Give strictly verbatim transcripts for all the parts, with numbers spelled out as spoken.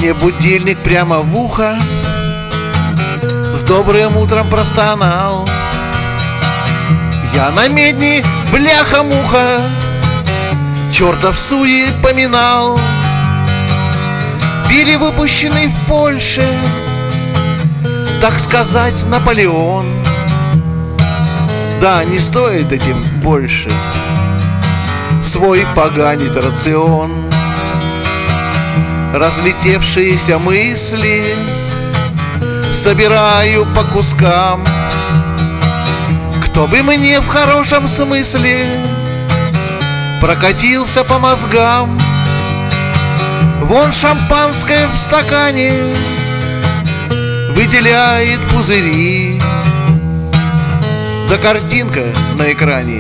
Мне будильник прямо в ухо с добрым утром простонал. Я на медни, бляха-муха, чертов суе поминал. Перевыпущенный в Польше, так сказать, Наполеон. Да, не стоит этим больше свой поганить рацион. Разлетевшиеся мысли собираю по кускам. Кто бы мне в хорошем смысле прокатился по мозгам. Вон шампанское в стакане выделяет пузыри, да картинка на экране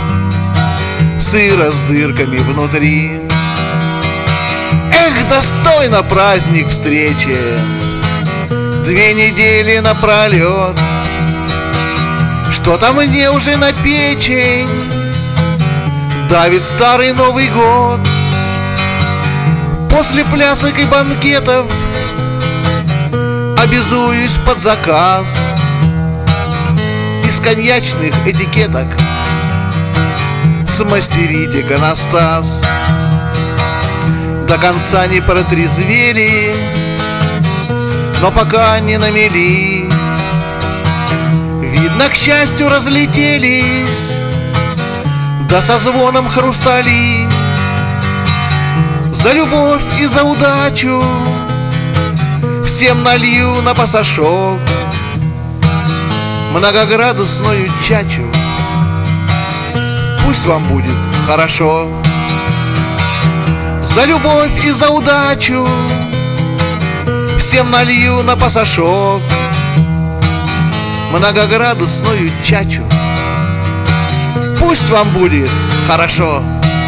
сыра с дырками внутри. Эх, достойно праздник встречи, две недели напролет. Что-то мне уже на печень давит старый Новый год. После плясок и банкетов обязуюсь под заказ из коньячных этикеток смастерить иконостас. До конца не протрезвели, но пока не на мели. Видно, к счастью, разлетелись, да со звоном хрустали. За любовь и за удачу всем налью на пасашок многоградусную чачу. Пусть вам будет хорошо. За любовь и за удачу всем налью на пасашок многоградусную чачу. Пусть вам будет хорошо.